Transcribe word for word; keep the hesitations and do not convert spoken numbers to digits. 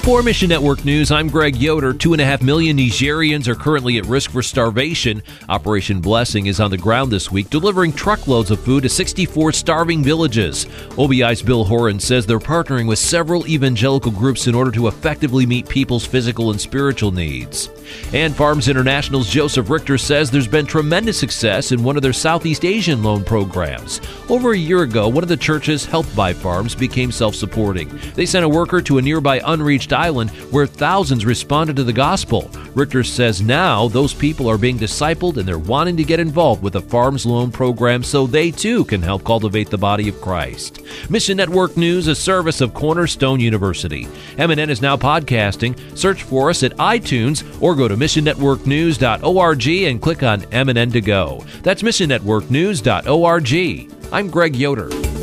For Mission Network News, I'm Greg Yoder. Two and a half million Nigerians are currently at risk for starvation. Operation Blessing is on the ground this week, delivering truckloads of food to sixty-four starving villages. O B I's Bill Horan says they're partnering with several evangelical groups in order to effectively meet people's physical and spiritual needs. And Farms International's Joseph Richter says there's been tremendous success in one of their Southeast Asian loan programs. Over a year ago, one of the churches helped by Farms became self-supporting. They sent a worker to a nearby unreached island where thousands responded to the gospel. Richter says now those people are being discipled and they're wanting to get involved with the Farms Loan Program so they too can help cultivate the body of Christ. Mission Network News, a service of Cornerstone University. M N N is now podcasting. Search for us at iTunes or go to mission network news dot org and click on M N N to go. That's mission network news dot org. I'm Greg Yoder.